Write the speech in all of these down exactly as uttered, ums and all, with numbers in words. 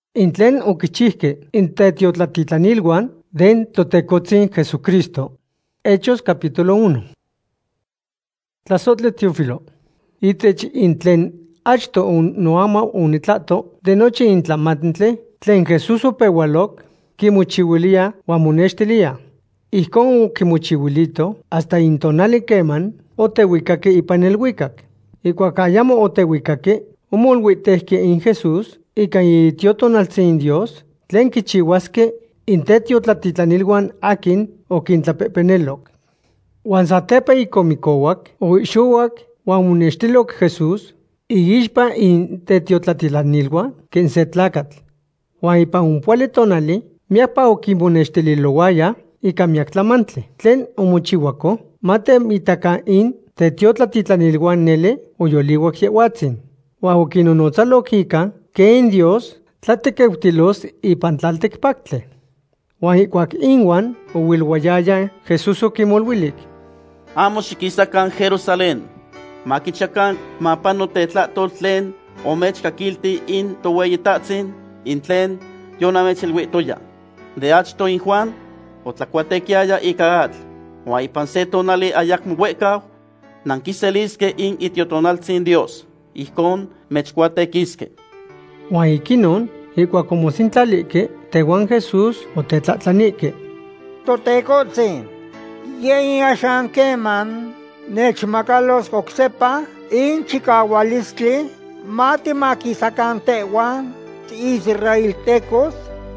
Intlen okichihke intetiotlatitlaniluan den Totecotzin Jesucristo. Hechos capítulo uno. Tlasotle Teófilo. Itech intlen achto un noama unitlato de noche intlamantle tlen Jesús opewalok kimuchiwilia wamonextilia. Ijkon kimuchiwilito hasta intonali keman otewikake ipan elwikak. Ikuak ayamo otewikake omolwitehke in Jesús ika itiotonaltzin Dios tlen kichiwaske intetiotlatitlaniluan akin okintlapepenelok. Uan satepa ikomikowak oixowak uan monextilok Jesús iixpa intetiotlatitlaniluan ken se tlakatl. Uan ipan unpuali tonali miakpa okimonextililowaya ika miak tlamantli tlen omochiwako matem itaka in tetiotlatitlaniluan nele oyoliwak yeuatzin. Uan okinonotzalok ika ken Dios tlatekeutilos ipan tlaltekpaktli. Uan ikuak inwan owilwayaya Jesús okimolwilik: Amo xikisakan Jerusalén, makichakan mapano tetlatol tlen omechkakilti in toweyitatzin in tlen yonamechilwitoya. De achto in Juan otlakuatekiaya ika atl, uan ipan se tonali ayakmo wekaw nankiseliske in itiotonaltzin Dios, ijkon mechkuatekiske. Uan ikinon ikuak omosintlalike tehuan Jesús otetlatlanike: Totecotzin, ye axan keman nechmakalos oksepa in chikawalistli matimakisakan tehuan israeltecos.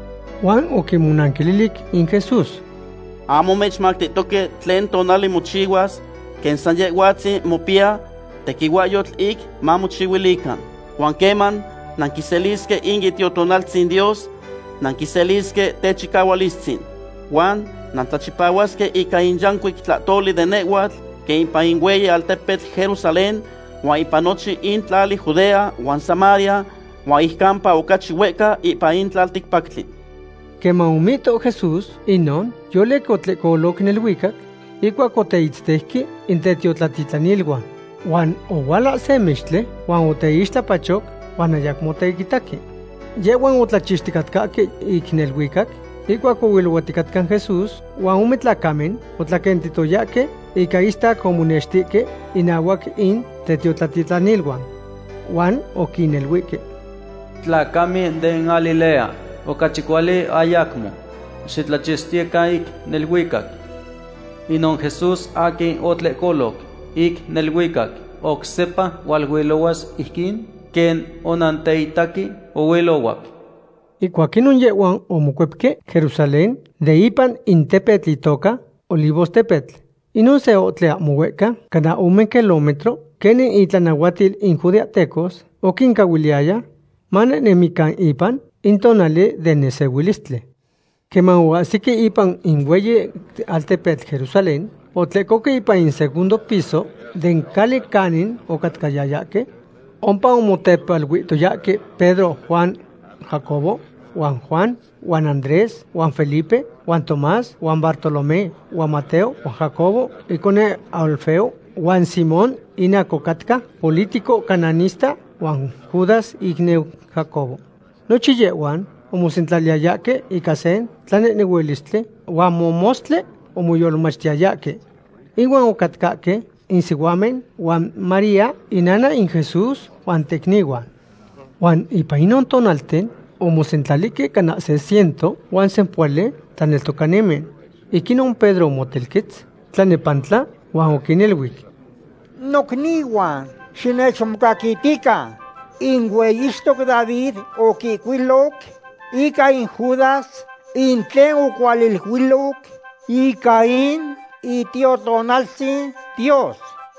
Uan okimonankililik in Jesús: Amo mechmaktitoke tlen tonali mochiwas ken san yeuatzin mopia tekiwayotl ik mamochiwilikan. Uan keman nankiseliske in itiotonaltzin Dios, nankiseliske techikawalistzin. Uan nantlachipawaske ika in yankuik tlatoli de newatl ke ipan in weyi altepetl Jerusalén, uan ipan nochi in tlali Judea uan Samaria, uan ihkampa okachi weka ipan in tlaltikpaktli. Keman omito Jesús inon yolek otlekolok nelwikak ikuak oteitztehki intetiotlatitlaniluan. Uan owala se mextle uan oteixtlapachok uan ayakmo oteikitaki. Yehuan otlachixtikatkake ik nelwikak ikuak owilowattikatkan Jesús uan ome tlakamen otlakentitoyake ika istak omonextike inawak in tetiotlatitlaniluan. Uan okinelwike: Tlakami den Galilea, okachikuali ayakmo, xitlachistiekan ik nelwikak. Inon Jesús akin otlekolok ik nelwikak oksepa walwilowas ijkin ken onanteitaki owilowak. Ikuak inon yehuan omokuepke Jerusalén de ipan intepetl itoka Olivos tepetl. Inon se otlea moweka cada ome kilómetro kenin itlanauatil in judeatecos okinkawiliaya manenemikan ipan intonali de nesewilistli. Keman oahsiki ipan in weyi altepetl Jerusalén otlekoke ipan in segundo piso den kali kanin okatkayayake ompa omotepalwitoyake Pedro, Juan, Jacobo, Juan Juan, Juan Andrés, Juan Felipe, Juan Tomás, Juan Bartolomé, Juan Mateo, Juan Jacobo, ikone Alfeo, Juan Simón, inakokatka, político cananista, Juan Judas, igneu Jacobo. Nochi yehuan omosentlaliayake ikasen tlaneneuilistle Juan momostle omoyolmachtiayake. Iwan okatkake insihuamen Juan María inana in Jesús Juan tekniwan. Juan ipan inon tonalten omosentlalike kana sesiento Juan sempuale tlaneltokanemen. Ikinon Pedro motelkitz tlanepantla Juan okinelwik: Nokniwan xinechmokakitika in weyistok David okikuilok ika in Judas in tlen okualilhuilok ika in itiotonaltzin Dios.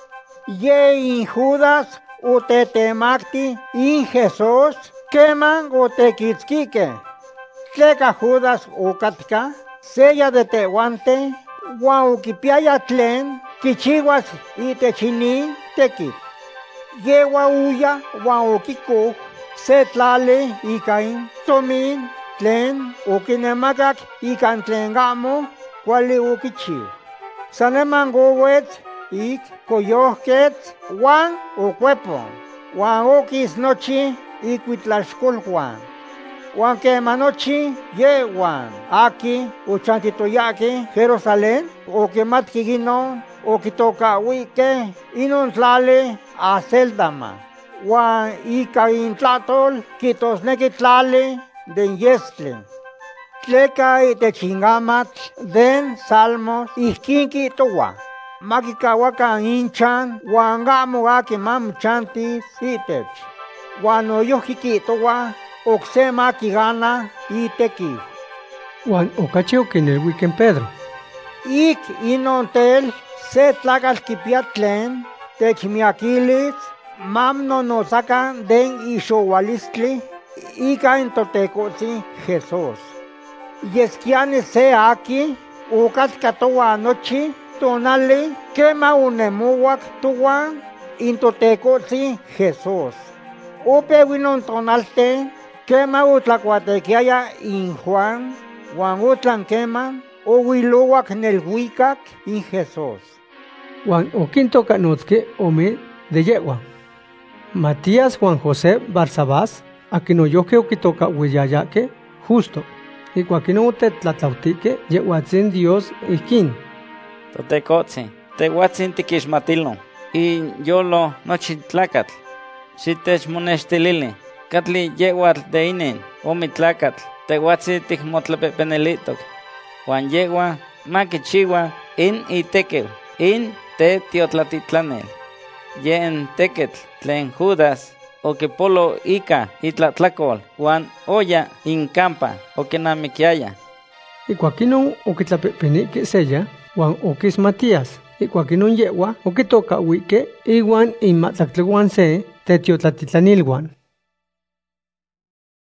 Ye in Judas otetemakti in Jesús keman otekitzkike. Tleka Judas okatka seya de tehuante uan okipiaya tlen kichiwas itech inin tekitl. Yewa uya uan okikok se tlali ika in tomin tlen okinemakak ika tlen amo kuali okichiw. Saneman owetz ik koyohketz uan okuepon, uan okis nochi ikuitlaxkolhuan. Juan que manochi yewan aquí uchantitoyaki Jerusalén o que matkigino o que toca wike inon tlale a Seldama. Juan ika intlatol kitos nekitlale den yestle. Tleka ite chingamat den salmos ihkinki towa. Makikawaka inchan wangamo aki mamchanti sitech. Wano yohiki towa oksema kigana iteki. Juan okachio que en el weekend Pedro. Ik inontel se tlagal kipiatlen techmiakilis mam no no sacan den ishowalistli ika en totecozi Jesús. Yeskiane se aquí ukatkatowa anochi tonale quema unemuwak tuwa in totecozi Jesús. Upe winon tonalte quema utlacuatequiaya in Juan Juan utlan quema o wiluwak nel huicac in Jesús. Juan oquinto canutke ome de yegua. Matías Juan José Barsabás, a quien oyoque okitoka hueyayaque, justo. Y cuaquino te tlatlautique, yehuatzin Dios ikin. Totecotzi, tehuatzin tiquixmatilno, y yolo nochitlacatl, xitech monestilili, catli yehuatl de inen, omitlacatl, tehuatzi ticmotlapepenelitok, Juan yegua, maquichiwa, in itequeu, in te tiotlatitlánel. Yen tequetl, tlen Judas, o que polo ica itlatlacol, Juan oya incampa, o que namiquiaya. Y cuaquino o que tlapepenique sella, Juan o que es Matías, y cuaquino yegua, o que toca huique, y Juan y matlactleguan se, te tiotlatitlánil Juan.